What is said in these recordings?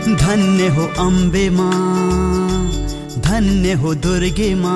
धन्य हो अम्बे माँ, धन्य हो दुर्गे माँ,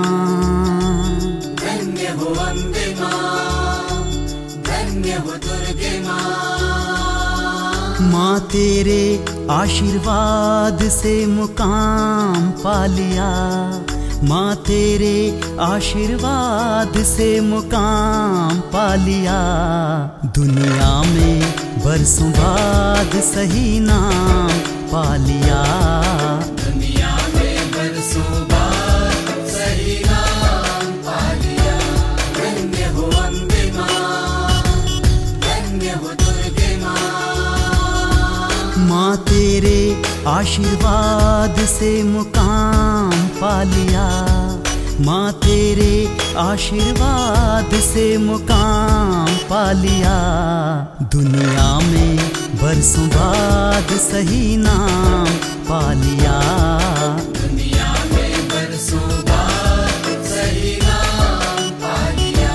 धन्य हो अम्बे माँ, धन्य हो दुर्गे माँ। माँ तेरे आशीर्वाद से मुकाम पा लिया, माँ तेरे आशीर्वाद से मुकाम पा लिया। दुनिया में बरसों बाद सही नाम पा लिया, दुनिया में बरसों बाद सही नाम पा लिया। धन्य हो अम्बे माँ, धन्य हो दुर्गे माँ। माँ तेरे आशीर्वाद से मुकाम पा लिया, माँ तेरे आशीर्वाद से मुकाम पा लिया। दुनिया में बरसों बाद सही नाम पा लिया, दुनिया में बरसों बाद सही नाम पा लिया।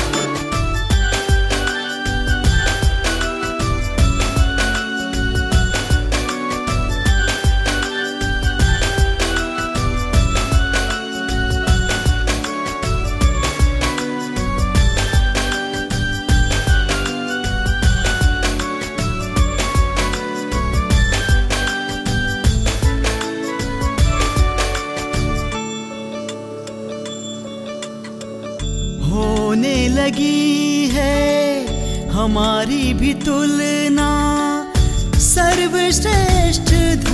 होने लगी है हमारी भी तुलना सर्वश्रेष्ठ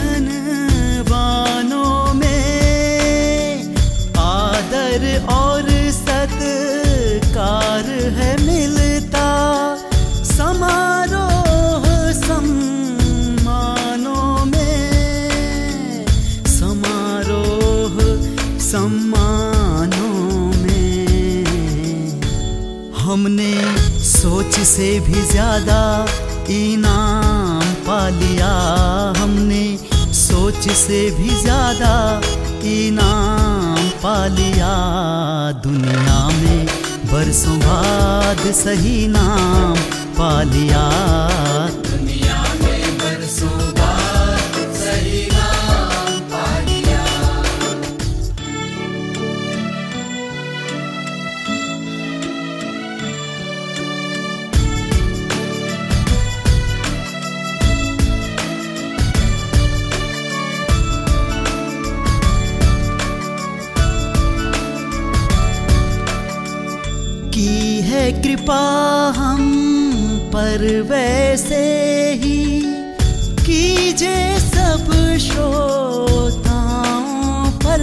धनवानों में। आदर और सत्कार है मिलता, समारोह सम्मानों में, समारोह सम्मानों में। हमने सोच से भी ज्यादा इनाम पा लिया, हमने सोच से भी ज्यादा इनाम पा लिया। दुनिया में बरसों बाद सही नाम पा लिया, दुनिया में बरसों बाद सही नाम पा लिया। की है कृपा हम पर वैसे ही कीजे सब श्रोताओं पर।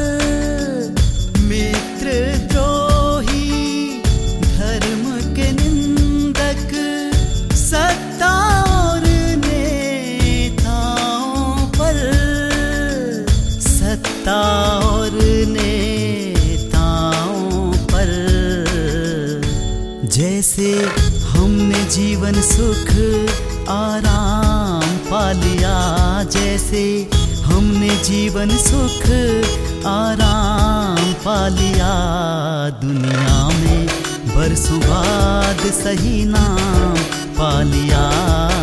मित्र द्रोही धर्म के निंदक सत्ता और नेताओं पर, सत्ता और नेताओं पर। जैसे हमने जीवन सुख आराम पा लिया, जैसे हमने जीवन सुख आराम पा लिया। दुनिया में बरसों बाद सही नाम पा लिया,